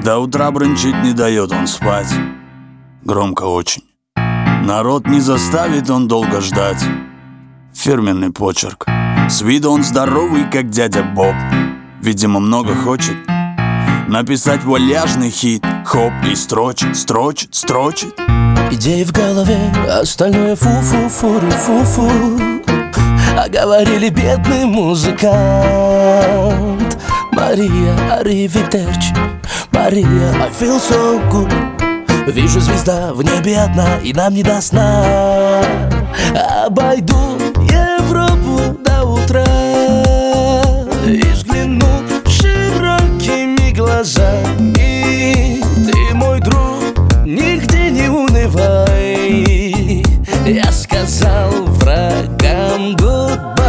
До утра брынчит, не дает он спать. Громко очень. Народ не заставит он долго ждать. Фирменный почерк. С виду он здоровый, как дядя Боб. Видимо, много хочет написать вальяжный хит. Хоп, и строчит, строчит, строчит. Идеи в голове, остальное фу-фу-фу-фу-фу. А говорили бедный музыкант. Мария, аривидерчи, Мария, I feel so good. Вижу, звезда в небе одна, и нам не до сна. Обойду Европу до утра и взгляну широкими глазами. Ты мой друг, нигде не унывай. Я сказал врагам goodbye.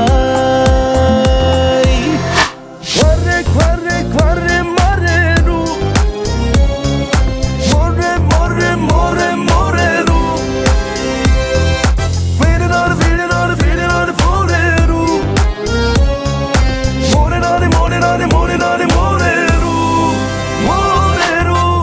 Quare, quare, quare, mareru. More, more, more, moreru. Feeling on, feeling on, feeling on, foreru. More, more, more, more, more, more, moreru. Moreru.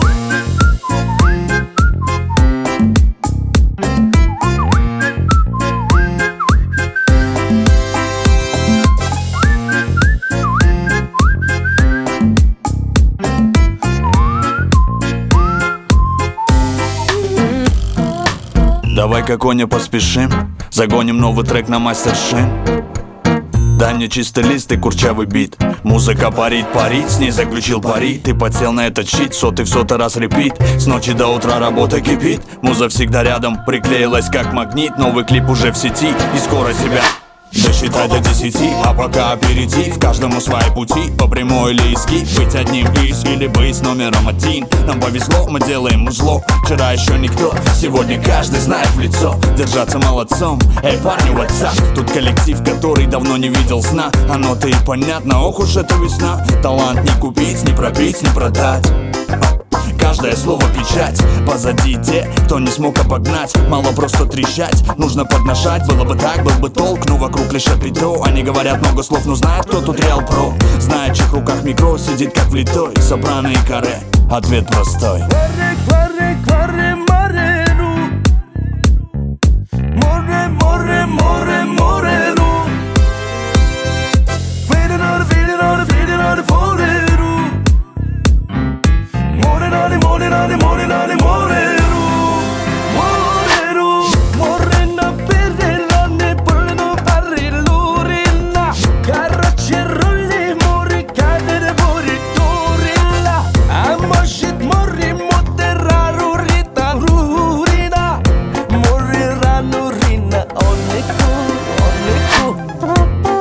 Давай-ка, Коня, поспешим. Загоним новый трек на мастер-шин. Дай мне чистый лист и курчавый бит. Музыка парит, парит, с ней заключил пари. Ты подсел на этот щит, сотый в сотый раз репит. С ночи до утра работа кипит. Муза всегда рядом, приклеилась как магнит. Новый клип уже в сети, и скоро тебя досчитай до 10, а пока аперитив. Каждому свои пути, по прямой или изгиб. Быть одним из или быть номером один. Нам повезло, мы делаем узло. Вчера еще никто, сегодня каждый знает в лицо. Держаться молодцом, эй, парни, what's up? Тут коллектив, который давно не видел сна. Оно-то и понятно, ох уж это весна. Талант не купить, не пробить, не продать. Каждое слово печать. Позади те, кто не смог обогнать. Мало просто трещать, нужно подношать. Было бы так, был бы толк, но вокруг лишь апито. Они говорят много слов, но знают, кто тут реал про. Знает, в чьих руках микро сидит как влитой. Собранные каре, ответ простой. Quare, quare, quare, mareru. More, more, more, moreru. Feeling on, feeling on, feeling on, foreru. Moreru, moreru. Morena perela ne polno parilurilla. Короче, рули море, кадер море турilla. А может море мотерару рита рурина. Море рану рина онеку, онеку.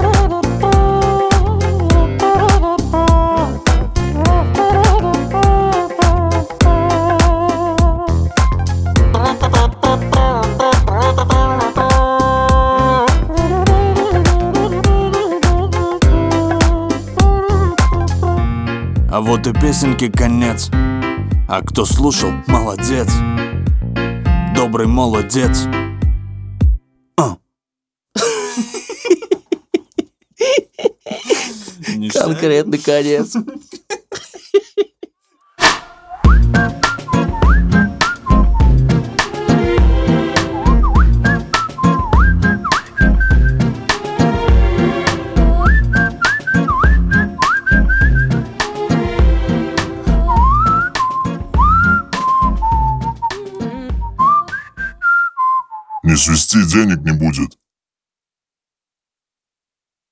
А вот и песенки конец. А кто слушал, молодец. Добрый молодец. Конкретный конец. Не свисти, денег не будет.